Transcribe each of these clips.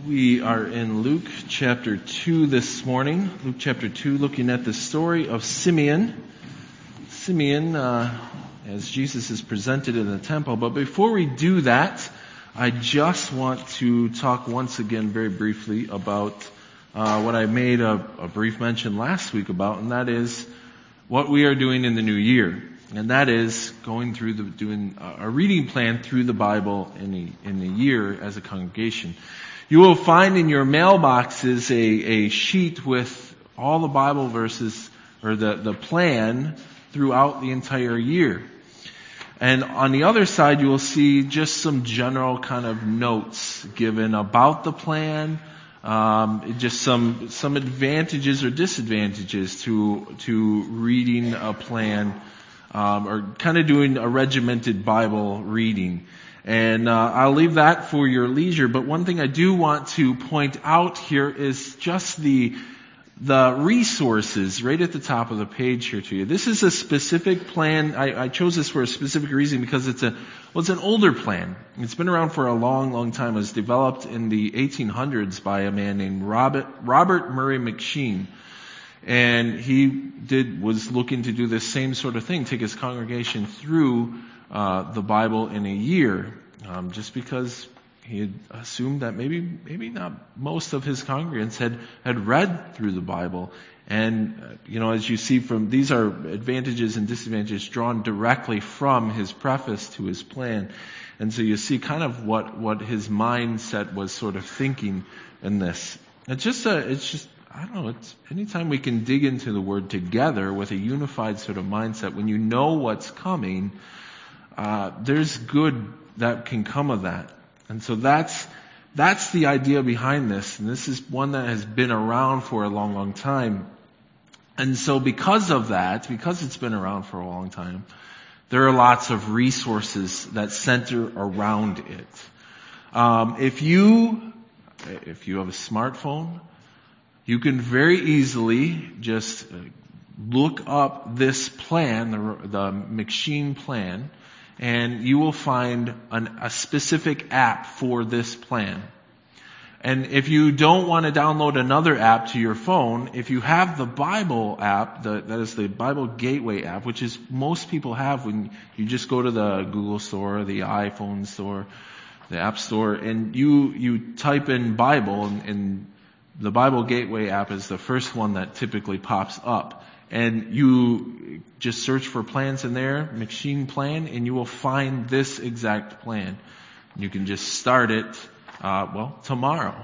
We are in Luke chapter 2 this morning. Luke chapter 2, looking at the story of Simeon. Simeon, as Jesus is presented in the temple. But before we do that, I just want to talk once again very briefly about what I made a brief mention last week about, and that is what we are doing in the new year. And that is going through doing a reading plan through the Bible in the year as a congregation. You will find in your mailboxes a sheet with all the Bible verses, or the plan throughout the entire year. And on the other side, you will see just some general kind of notes given about the plan, just some advantages or disadvantages to reading a plan, or kind of doing a regimented Bible reading. And I'll leave that for your leisure. But one thing I do want to point out here is just the resources right at the top of the page here to you. This is a specific plan. I chose this for a specific reason because it's an older plan. It's been around for a long, long time. It was developed in the 1800s by a man named Robert Murray M'Cheyne. And he was looking to do this same sort of thing, take his congregation through the Bible in a year, just because he had assumed that maybe not most of his congregants had read through the Bible. And, as you see these are advantages and disadvantages drawn directly from his preface to his plan. And so you see kind of what his mindset was sort of thinking in this. It's anytime we can dig into the Word together with a unified sort of mindset, when you know what's coming, there's good that can come of that. And so that's the idea behind this. And this is one that has been around for a long, long time. And so because it's been around for a long time, there are lots of resources that center around it. If you have a smartphone, you can very easily just look up this plan, the M'Cheyne plan, and you will find a specific app for this plan. And if you don't want to download another app to your phone, if you have the Bible app, that is the Bible Gateway app, which is most people have when you just go to the Google Store, the iPhone Store, the App Store, and you type in Bible, and the Bible Gateway app is the first one that typically pops up. And you just search for plans in there, M'Cheyne plan, and you will find this exact plan. You can just start it, tomorrow.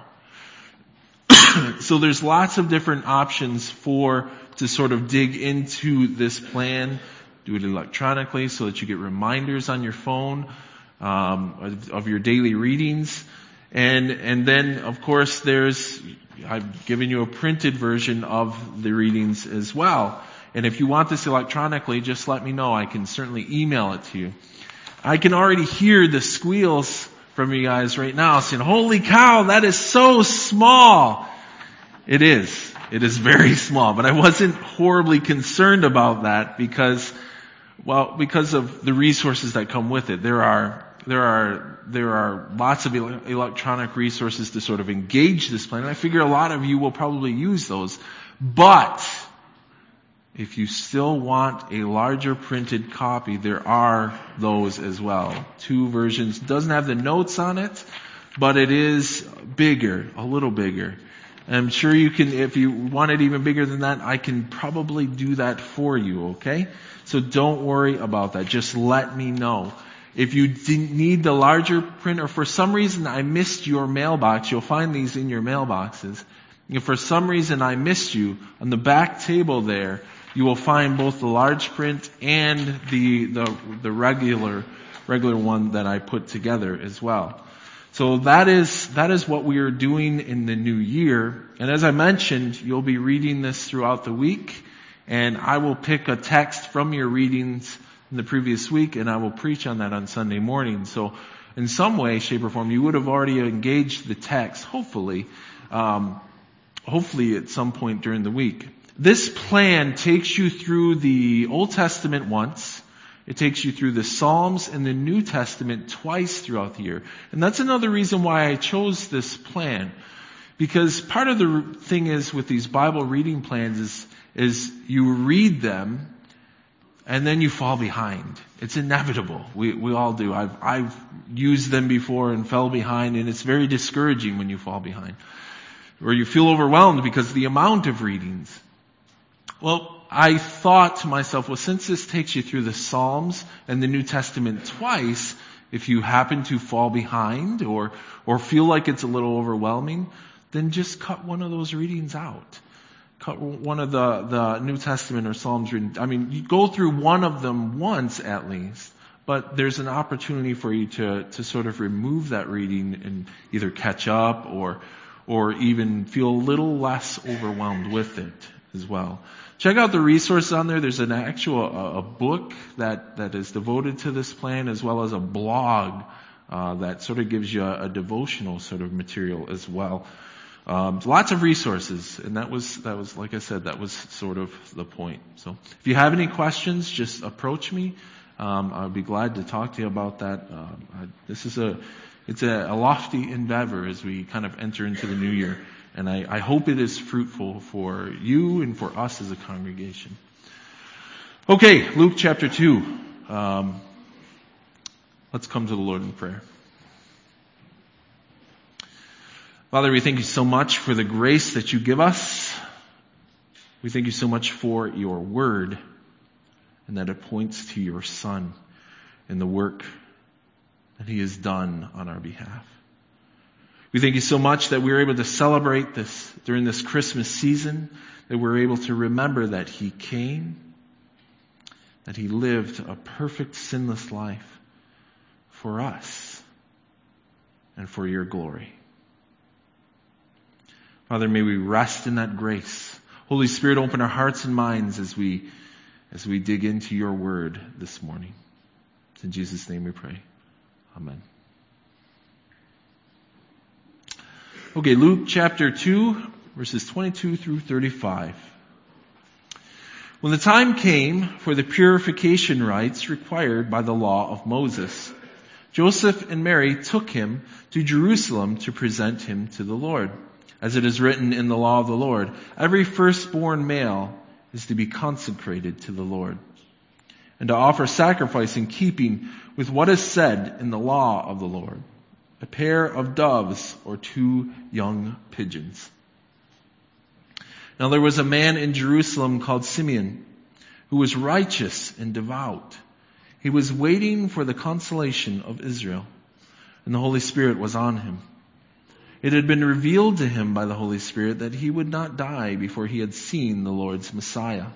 So there's lots of different options to sort of dig into this plan. Do it electronically so that you get reminders on your phone, of your daily readings. And then, of course, I've given you a printed version of the readings as well. And if you want this electronically, just let me know. I can certainly email it to you. I can already hear the squeals from you guys right now saying, "Holy cow, that is so small." It is. It is very small. But I wasn't horribly concerned about that because of the resources that come with it. There are lots of electronic resources to sort of engage this plan. And I figure a lot of you will probably use those. But if you still want a larger printed copy, there are those as well. 2 versions. Doesn't have the notes on it, but it is bigger, a little bigger. And I'm sure you can, if you want it even bigger than that, I can probably do that for you, okay? So don't worry about that. Just let me know. If you need the larger print, or for some reason I missed your mailbox, you'll find these in your mailboxes. If for some reason I missed you, on the back table there, you will find both the large print and the regular one that I put together as well. So that is what we are doing in the new year. And as I mentioned, you'll be reading this throughout the week, and I will pick a text from your readings in the previous week, and I will preach on that on Sunday morning. So in some way, shape, or form, you would have already engaged the text, hopefully at some point during the week. This plan takes you through the Old Testament once. It takes you through the Psalms and the New Testament twice throughout the year. And that's another reason why I chose this plan. Because part of the thing is with these Bible reading plans is you read them and then you fall behind. It's inevitable. We all do. I've used them before and fell behind, and it's very discouraging when you fall behind. Or you feel overwhelmed because of the amount of readings. Well, I thought to myself, well, since this takes you through the Psalms and the New Testament twice, if you happen to fall behind or feel like it's a little overwhelming, then just cut one of those readings out. Cut one of the New Testament or Psalms readings. I mean, you go through one of them once at least, but there's an opportunity for you to sort of remove that reading and either catch up or even feel a little less overwhelmed with it as well. Check out the resources on there. There's an actual a book that is devoted to this plan, as well as a blog that sort of gives you a devotional sort of material as well. Lots of resources, and that was like I said, that was sort of the point. So if you have any questions, just approach me. I'd be glad to talk to you about that. It's a lofty endeavor as we kind of enter into the new year. And I hope it is fruitful for you and for us as a congregation. Okay, Luke chapter 2. Let's come to the Lord in prayer. Father, we thank you so much for the grace that you give us. We thank you so much for your word and that it points to your Son and the work that he has done on our behalf. We thank you so much that we're able to celebrate this during this Christmas season, that we're able to remember that he came, that he lived a perfect sinless life for us and for your glory. Father, may we rest in that grace. Holy Spirit, open our hearts and minds as we dig into your word this morning. It's in Jesus' name we pray. Amen. Okay, Luke chapter 2, verses 22 through 35. When the time came for the purification rites required by the law of Moses, Joseph and Mary took him to Jerusalem to present him to the Lord. As it is written in the law of the Lord, every firstborn male is to be consecrated to the Lord, and to offer sacrifice in keeping with what is said in the law of the Lord, a pair of doves or 2 young pigeons. Now there was a man in Jerusalem called Simeon, who was righteous and devout. He was waiting for the consolation of Israel, and the Holy Spirit was on him. It had been revealed to him by the Holy Spirit that he would not die before he had seen the Lord's Messiah.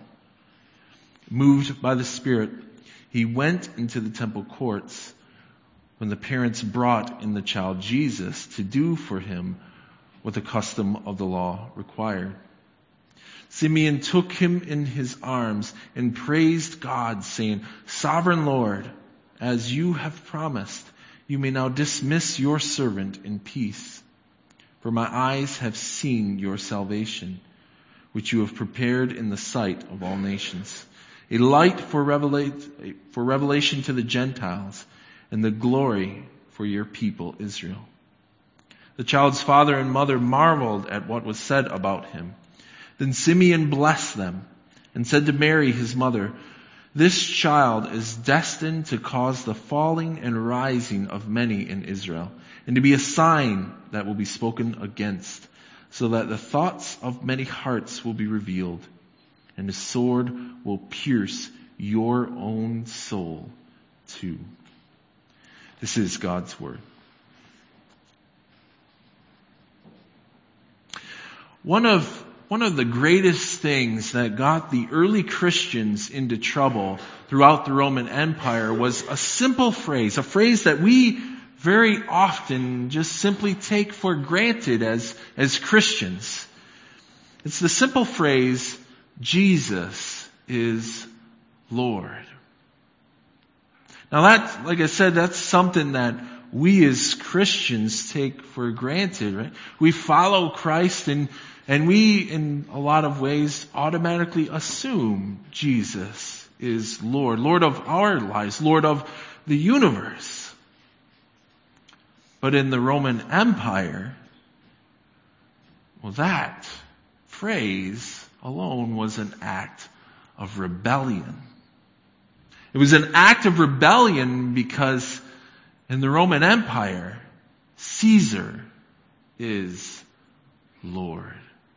Moved by the Spirit, he went into the temple courts when the parents brought in the child Jesus to do for him what the custom of the law required. Simeon took him in his arms and praised God, saying, "Sovereign Lord, as you have promised, you may now dismiss your servant in peace. For my eyes have seen your salvation, which you have prepared in the sight of all nations, a light for revelation to the Gentiles, and the glory for your people Israel." The child's father and mother marveled at what was said about him. Then Simeon blessed them and said to Mary, his mother, "This child is destined to cause the falling and rising of many in Israel, and to be a sign that will be spoken against, so that the thoughts of many hearts will be revealed, and a sword will pierce your own soul too." This is God's word. One of the greatest things that got the early Christians into trouble throughout the Roman Empire was a simple phrase, a phrase that we very often just simply take for granted as Christians. It's the simple phrase, "Jesus is Lord." Now that, like I said, that's something that we as Christians take for granted, right? We follow Christ and we, in a lot of ways, automatically assume Jesus is Lord. Lord of our lives, Lord of the universe. But in the Roman Empire, Well, that phrase alone was an act of rebellion. It was an act of rebellion because in the Roman Empire, Caesar is Lord.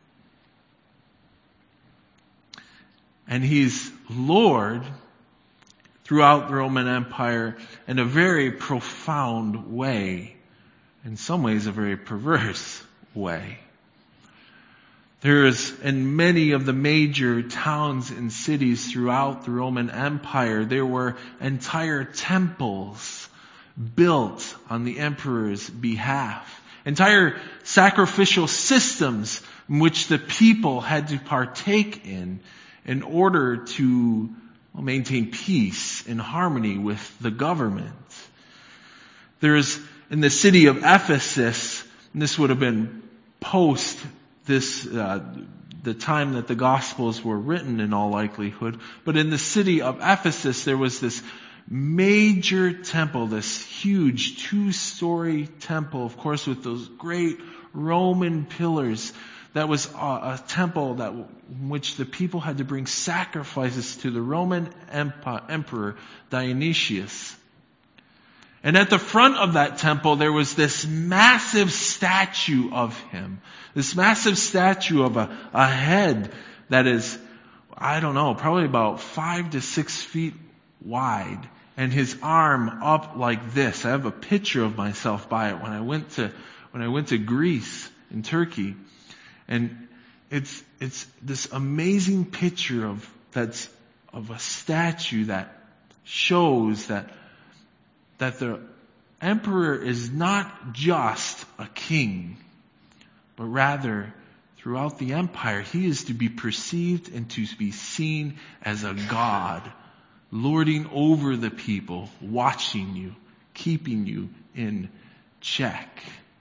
And he's Lord throughout the Roman Empire in a very profound way. In some ways, a very perverse way. There is, in many of the major towns and cities throughout the Roman Empire, there were entire temples built on the emperor's behalf. Entire sacrificial systems in which the people had to partake in order to maintain peace and harmony with the government. There's, in the city of Ephesus, and this would have been post the time that the Gospels were written in all likelihood, but in the city of Ephesus there was this major temple, this huge 2-story temple, of course with those great Roman pillars. That was a temple in which the people had to bring sacrifices to the Roman Emperor Dionysius. And at the front of that temple there was this massive statue of him. This massive statue of a head that is, probably about 5 to 6 feet wide. And his arm up like this. I have a picture of myself by it when I went to Greece and Turkey. And it's this amazing picture of a statue that shows that the emperor is not just a king, but rather throughout the empire he is to be perceived and to be seen as a god, lording over the people, watching you, keeping you in check.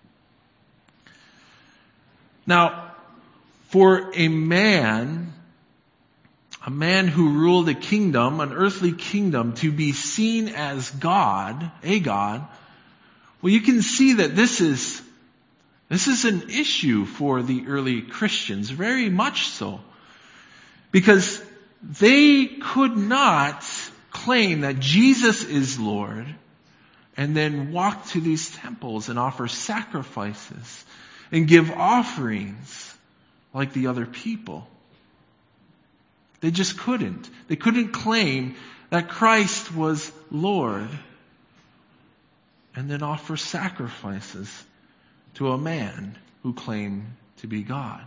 Now, for a man who ruled a kingdom, an earthly kingdom, to be seen as God, a God, well, you can see that this is an issue for the early Christians, very much so. Because they could not claim that Jesus is Lord and then walk to these temples and offer sacrifices and give offerings like the other people. They just couldn't. They couldn't claim that Christ was Lord and then offer sacrifices to a man who claimed to be God.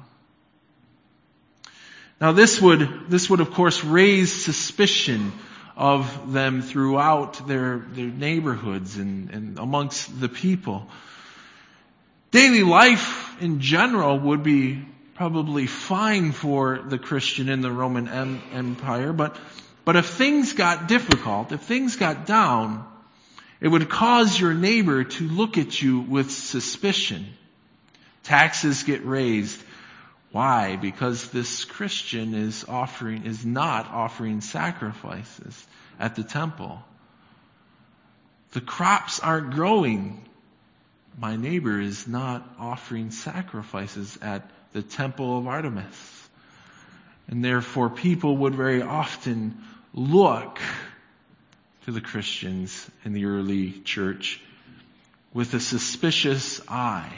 Now this would of course raise suspicion of them throughout their neighborhoods and amongst the people. Daily life in general would be probably fine for the Christian in the Roman Empire, but if things got difficult, if things got down, it would cause your neighbor to look at you with suspicion. Taxes get raised. Why? Because this Christian is not offering sacrifices at the temple. The crops aren't growing. My neighbor is not offering sacrifices at the temple of Artemis. And therefore people would very often look to the Christians in the early church with a suspicious eye.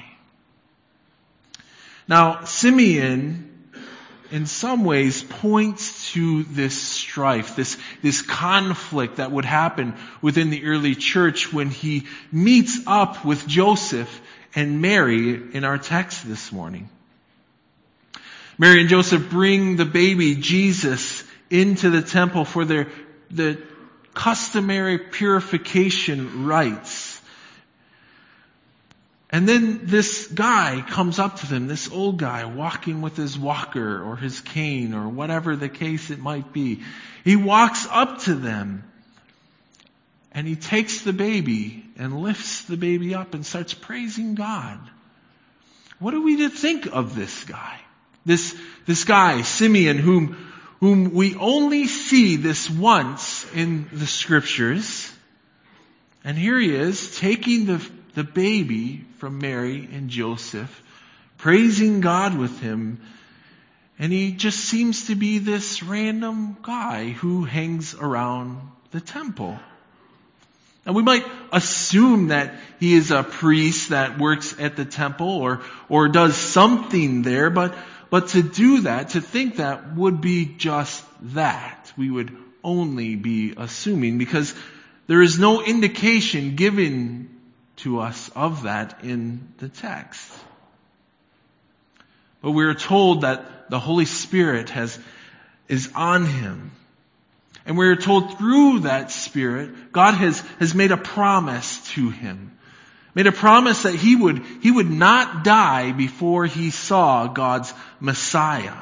Now, Simeon, in some ways, points to this strife, this conflict that would happen within the early church when he meets up with Joseph and Mary in our text this morning. Mary and Joseph bring the baby Jesus into the temple for the customary purification rites. And then this guy comes up to them, this old guy walking with his walker or his cane or whatever the case it might be. He walks up to them and he takes the baby and lifts the baby up and starts praising God. What are we to think of this guy? This guy, Simeon, whom we only see this once in the scriptures. And here he is taking the baby from Mary and Joseph, praising God with him. And he just seems to be this random guy who hangs around the temple. And we might assume that he is a priest that works at the temple or does something there, but to do that, to think that would be just that. We would only be assuming, because there is no indication given to us of that in the text. But we are told that the Holy Spirit is on him. And we are told through that Spirit, God has made a promise to him. Made a promise that he would not die before he saw God's Messiah.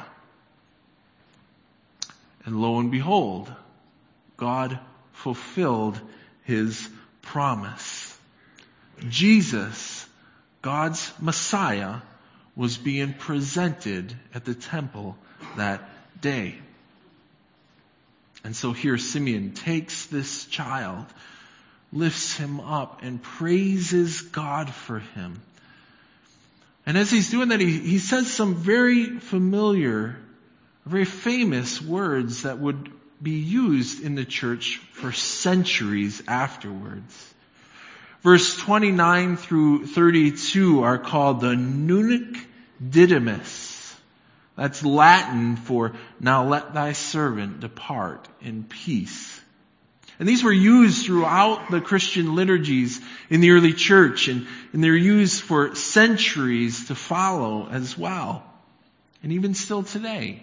And lo and behold, God fulfilled his promise. Jesus, God's Messiah, was being presented at the temple that day. And so here Simeon takes this child, lifts him up, and praises God for him. And as he's doing that, he says some very familiar, very famous words that would be used in the church for centuries afterwards. Verse 29 through 32 are called the Nunc Didymus. That's Latin for, now let thy servant depart in peace. And these were used throughout the Christian liturgies in the early church, and they're used for centuries to follow as well. And even still today.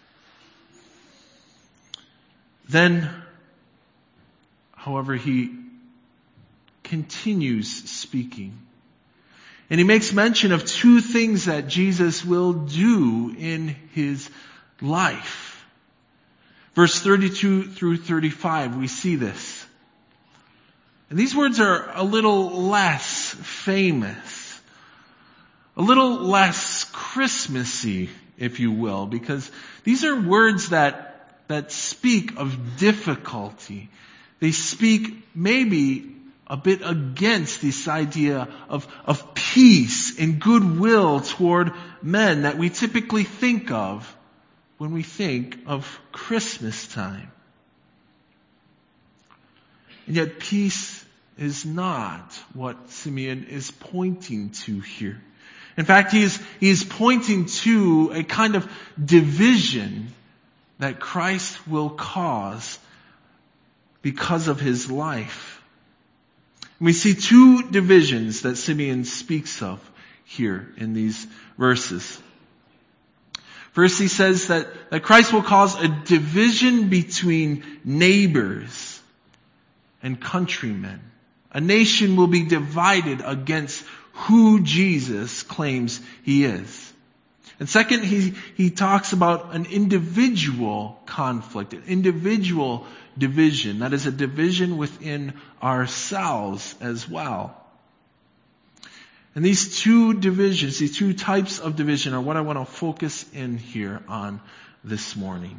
Then, however, he continues speaking. And he makes mention of two things that Jesus will do in his life. Verse 32 through 35, we see this. And these words are a little less famous, a little less Christmassy, if you will, because these are words that speak of difficulty. They speak maybe a bit against this idea of peace and goodwill toward men that we typically think of when we think of Christmas time. And yet peace is not what Simeon is pointing to here. In fact, he is pointing to a kind of division that Christ will cause because of his life. We see two divisions that Simeon speaks of here in these verses. First, he says that Christ will cause a division between neighbors and countrymen. A nation will be divided against who Jesus claims he is. And second, he talks about an individual conflict, an individual division. That is a division within ourselves as well. And these two divisions, these two types of division are what I want to focus in here on this morning.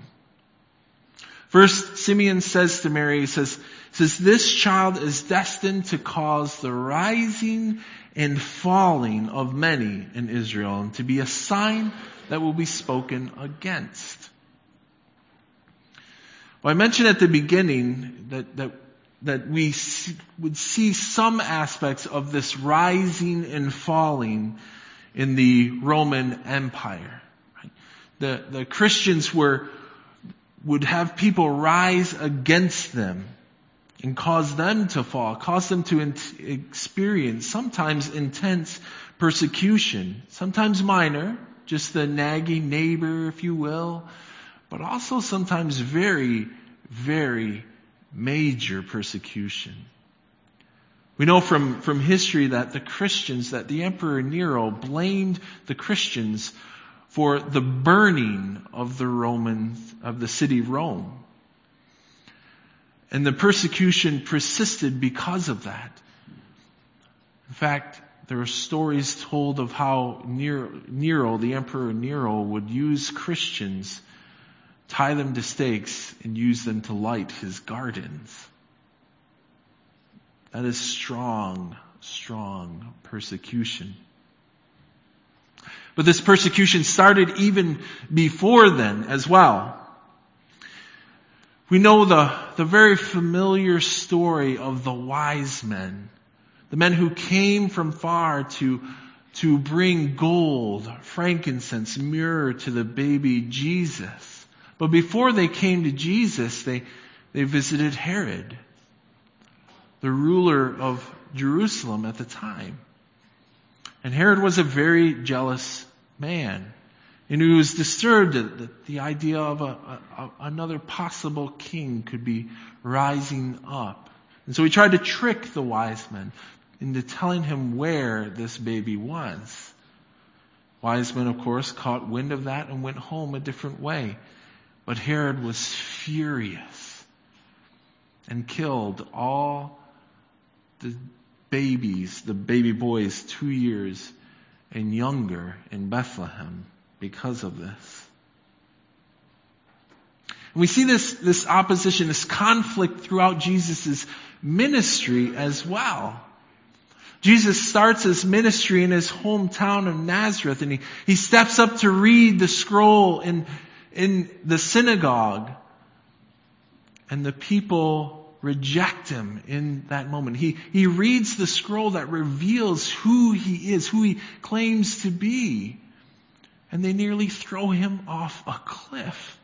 First, Simeon says to Mary, he says, this child is destined to cause the rising and falling of many in Israel, and to be a sign that will be spoken against. Well, I mentioned at the beginning that we would see some aspects of this rising and falling in the Roman Empire. Right? The Christians would have people rise against them and cause them to fall, cause them to experience sometimes intense persecution, sometimes minor, just the nagging neighbor, if you will, but also sometimes very, very major persecution. We know from history that the Emperor Nero blamed the Christians for the burning of the city Rome. And the persecution persisted because of that. In fact, there are stories told of how Nero, the Emperor Nero, would use Christians, tie them to stakes, and use them to light his gardens. That is strong, strong persecution. But this persecution started even before then as well. We know the very familiar story of the wise men. The men who came from far to bring gold, frankincense, myrrh to the baby Jesus. But before they came to Jesus, they visited Herod, the ruler of Jerusalem at the time. And Herod was a very jealous man. And he was disturbed that the idea of another possible king could be rising up. And so he tried to trick the wise men into telling him where this baby was. Wise men, of course, caught wind of that and went home a different way. But Herod was furious and killed all the babies, the baby boys 2 years and younger in Bethlehem because of this. And we see this opposition, this conflict throughout Jesus' ministry as well. Jesus starts his ministry in his hometown of Nazareth, and he steps up to read the scroll in the synagogue, and the people reject him in that moment. He reads the scroll that reveals who he is, who he claims to be, and they nearly throw him off a cliff.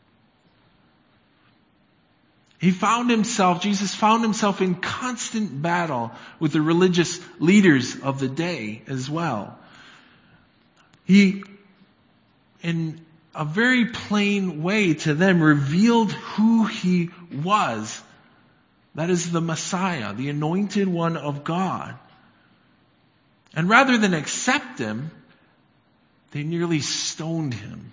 Jesus found himself in constant battle with the religious leaders of the day as well. He, in a very plain way to them, revealed who he was. That is the Messiah, the anointed one of God. And rather than accept him, they nearly stoned him.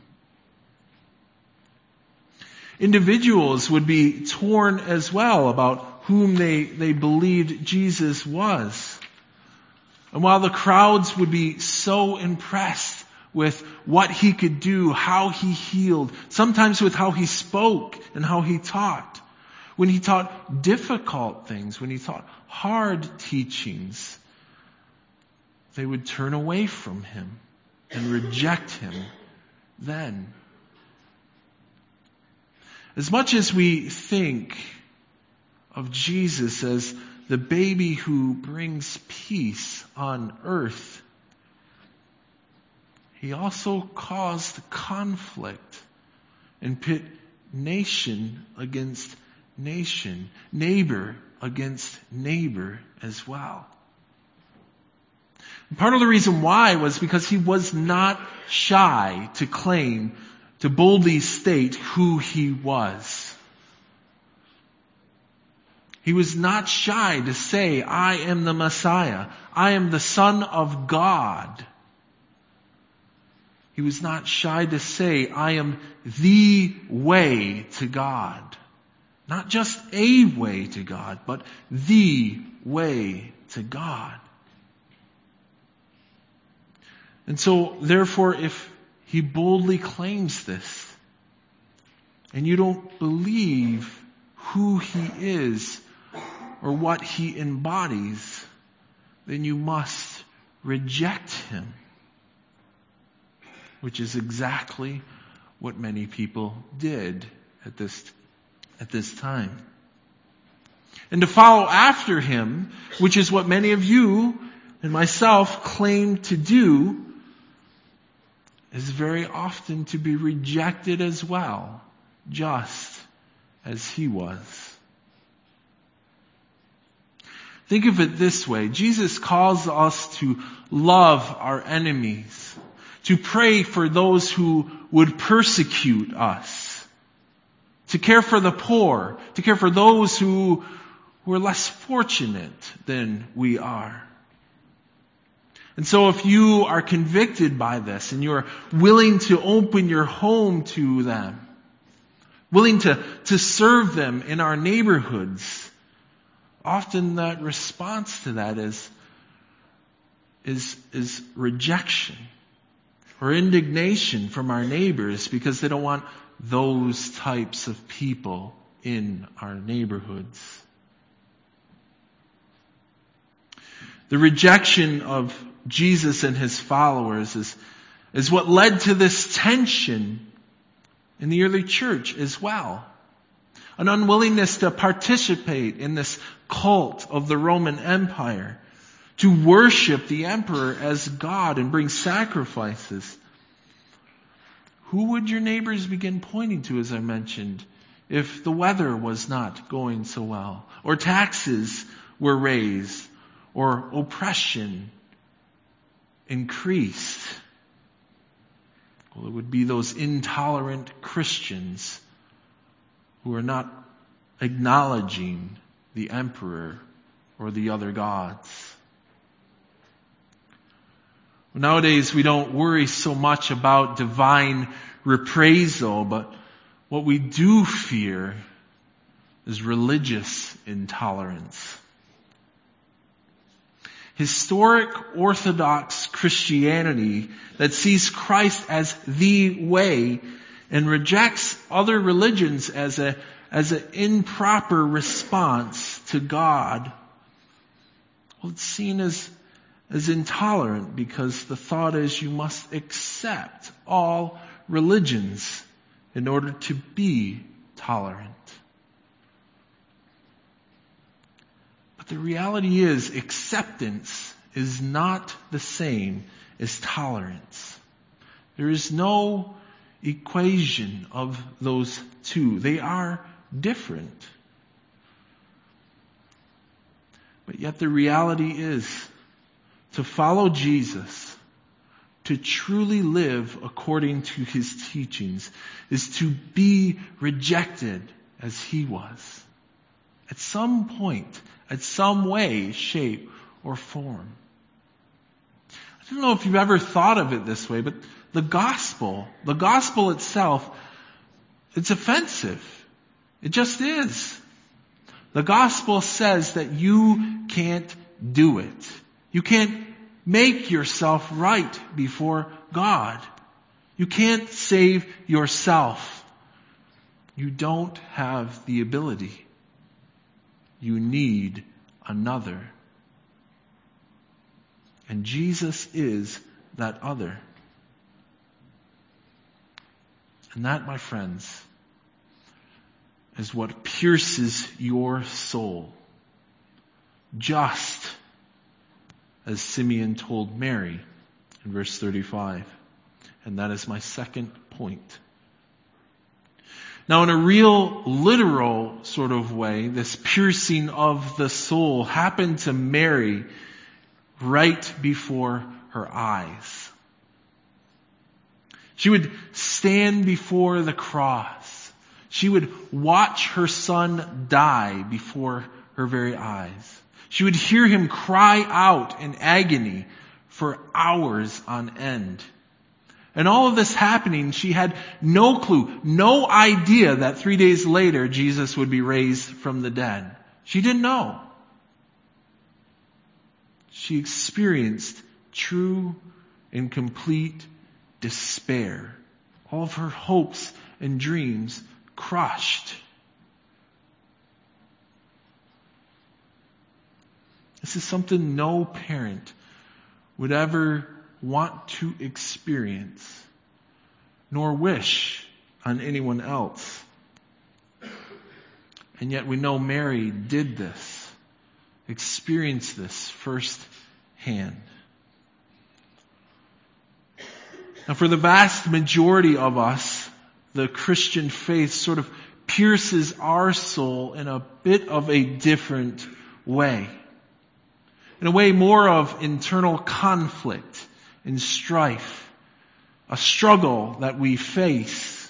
Individuals would be torn as well about whom they believed Jesus was. And while the crowds would be so impressed with what he could do, how he healed, sometimes with how he spoke and how he taught, when he taught difficult things, when he taught hard teachings, they would turn away from him and reject him then. As much as we think of Jesus as the baby who brings peace on earth, he also caused conflict and pit nation against nation, neighbor against neighbor as well. And part of the reason why was because he was not shy to claim, to boldly state who he was. He was not shy to say, I am the Messiah. I am the Son of God. He was not shy to say, I am the way to God. Not just a way to God, but the way to God. And so, therefore, if he boldly claims this, and you don't believe who he is or what he embodies, then you must reject him. Which is exactly what many people did at this time. And to follow after him, which is what many of you and myself claim to do, is very often to be rejected as well, just as he was. Think of it this way. Jesus calls us to love our enemies, to pray for those who would persecute us, to care for the poor, to care for those who were less fortunate than we are. And so if you are convicted by this and you're willing to open your home to them, willing to serve them in our neighborhoods, often that response to that is rejection or indignation from our neighbors because they don't want those types of people in our neighborhoods. The rejection of Jesus and his followers is is what led to this tension in the early church as well. An unwillingness to participate in this cult of the Roman Empire, to worship the emperor as God and bring sacrifices. Who would your neighbors begin pointing to, as I mentioned, if the weather was not going so well, or taxes were raised, or oppression increased? Well, it would be those intolerant Christians who are not acknowledging the emperor or the other gods. Nowadays, we don't worry so much about divine reprisal, but what we do fear is religious intolerance. Historic Orthodox Christianity that sees Christ as the way and rejects other religions as an improper response to God. Well, it's seen as intolerant because the thought is you must accept all religions in order to be tolerant. But the reality is acceptance is not the same as tolerance. There is no equation of those two. They are different. But yet the reality is to follow Jesus, to truly live according to his teachings, is to be rejected as he was. At some point, at some way, shape, or form. I don't know if you've ever thought of it this way, but the gospel itself, it's offensive. It just is. The gospel says that you can't do it. You can't make yourself right before God. You can't save yourself. You don't have the ability. You need another. And Jesus is that other. And that, my friends, is what pierces your soul. Just as Simeon told Mary in verse 35. And that is my second point. Now, in a real, literal sort of way, this piercing of the soul happened to Mary right before her eyes. She would stand before the cross. She would watch her son die before her very eyes. She would hear him cry out in agony for hours on end. And all of this happening, she had no clue, no idea that 3 days later Jesus would be raised from the dead. She didn't know. She experienced true and complete despair. All of her hopes and dreams crushed. This is something no parent would ever want to experience, nor wish on anyone else. And yet we know Mary did this, experienced this firsthand. Now, for the vast majority of us, the Christian faith sort of pierces our soul in a bit of a different way. In a way more of internal conflict and strife, a struggle that we face,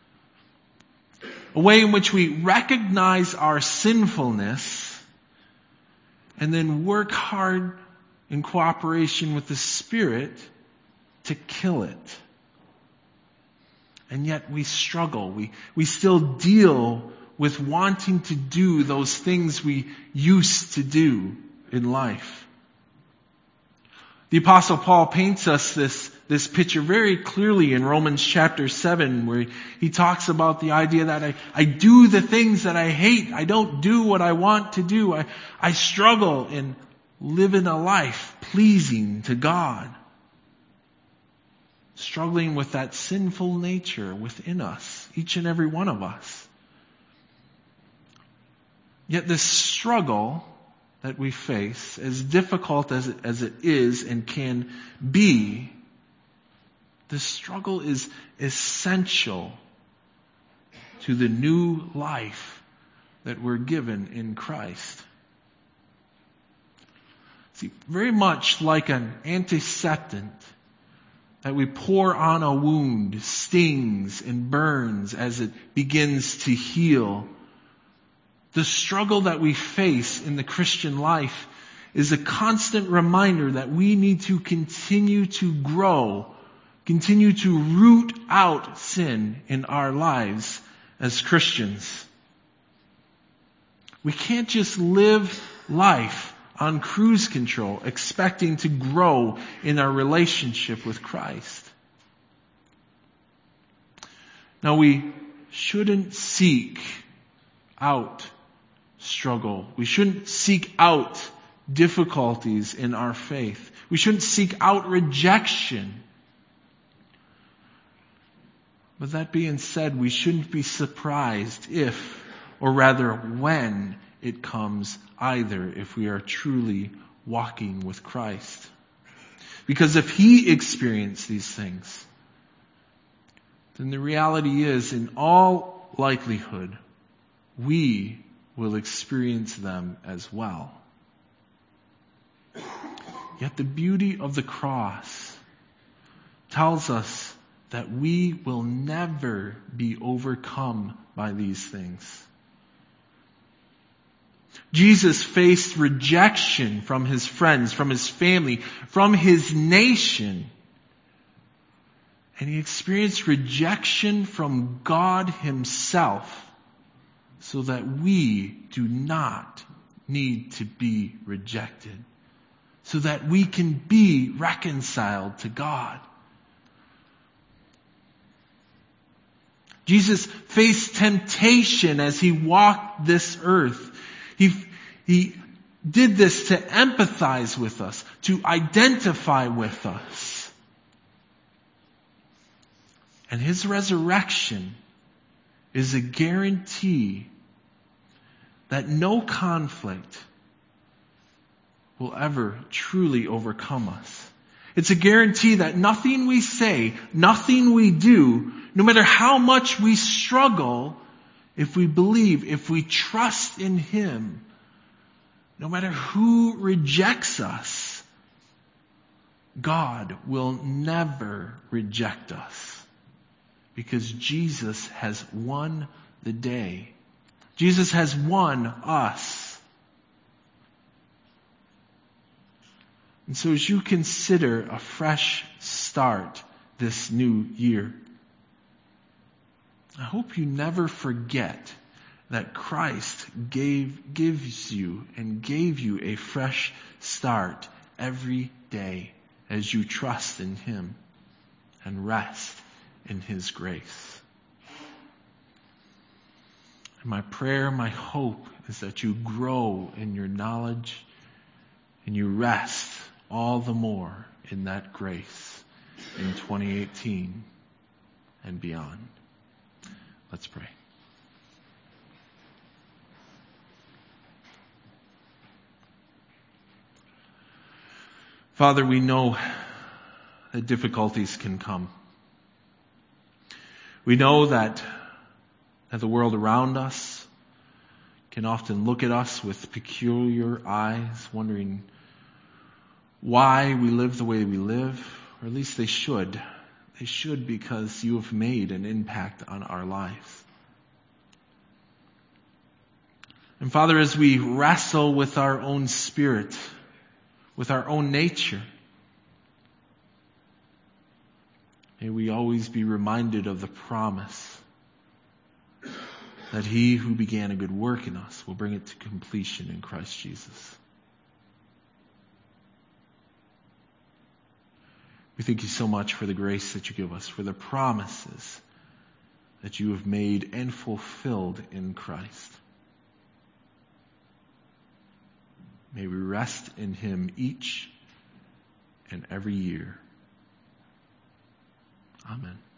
a way in which we recognize our sinfulness and then work hard in cooperation with the Spirit to kill it. And yet we struggle. We still deal with wanting to do those things we used to do in life. The Apostle Paul paints us this picture very clearly in Romans chapter 7, where he talks about the idea that I do the things that I hate. I don't do what I want to do. I struggle in living a life pleasing to God. It's struggling with that sinful nature within us, each and every one of us. Yet this struggle that we face, as difficult as it is and can be, this struggle is essential to the new life that we're given in Christ. See, very much like an antiseptic that we pour on a wound, stings and burns as it begins to heal, the struggle that we face in the Christian life is a constant reminder that we need to continue to grow, continue to root out sin in our lives as Christians. We can't just live life on cruise control, expecting to grow in our relationship with Christ. Now, we shouldn't seek out struggle. We shouldn't seek out difficulties in our faith. We shouldn't seek out rejection. But that being said, we shouldn't be surprised if, or rather when, it comes either, if we are truly walking with Christ. Because if He experienced these things, then the reality is, in all likelihood, we will experience them as well. Yet the beauty of the cross tells us that we will never be overcome by these things. Jesus faced rejection from His friends, from His family, from His nation. And He experienced rejection from God Himself, so that we do not need to be rejected, so that we can be reconciled to God. Jesus faced temptation as He walked this earth. He did this to empathize with us, to identify with us. And His resurrection is a guarantee that no conflict will ever truly overcome us. It's a guarantee that nothing we say, nothing we do, no matter how much we struggle, if we believe, if we trust in Him, no matter who rejects us, God will never reject us. Because Jesus has won the day. Jesus has won us. And so as you consider a fresh start this new year, I hope you never forget that Christ gives you and gave you a fresh start every day as you trust in Him and rest in His grace. And my prayer, my hope is that you grow in your knowledge and you rest all the more in that grace in 2018 and beyond. Let's pray. Father, we know that difficulties can come. We know that the world around us can often look at us with peculiar eyes, wondering why we live the way we live, or at least they should. They should, because you have made an impact on our lives. And Father, as we wrestle with our own spirit, with our own nature, may we always be reminded of the promise that He who began a good work in us will bring it to completion in Christ Jesus. We thank you so much for the grace that you give us, for the promises that you have made and fulfilled in Christ. May we rest in Him each and every year. Amen.